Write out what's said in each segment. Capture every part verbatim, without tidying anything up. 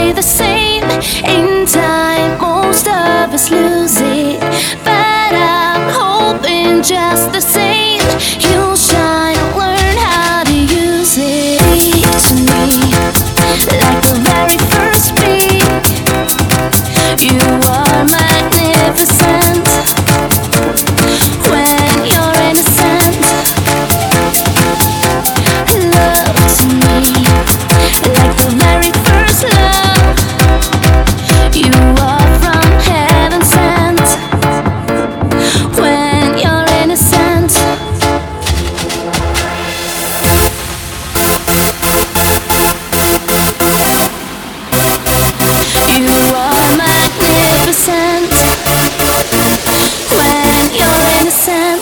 be the same. In time, most of us lose it, but I'm hoping just the same you'll shine and learn how to use it. To me, like the very first beat, you are magnificent. When you're innocent, love to me, like the very first love. You are from heaven sent. When you're innocent, you are magnificent. When you're innocent,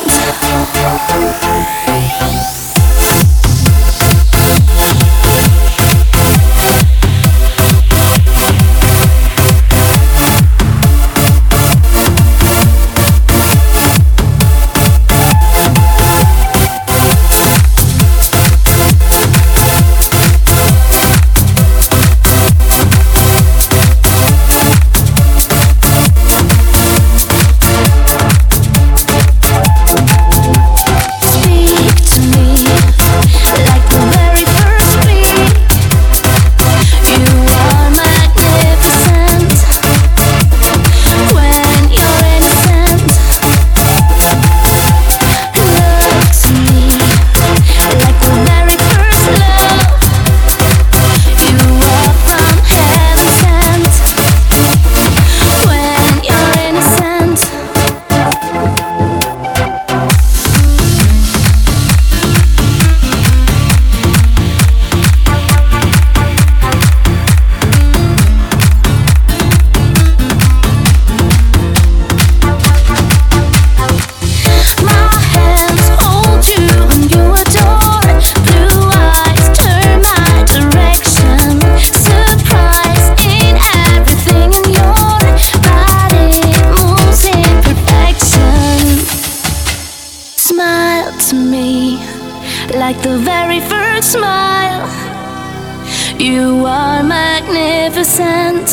to me, like the very first smile. You are magnificent.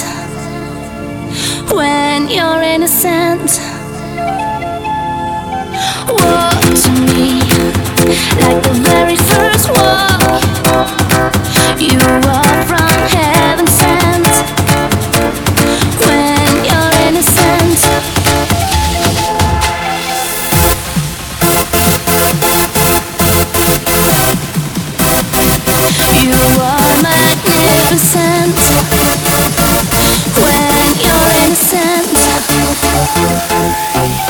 When you're innocent, walk to me, like the very first walk. You are from heaven sent. When you're innocent, you are magnificent. When you're innocent.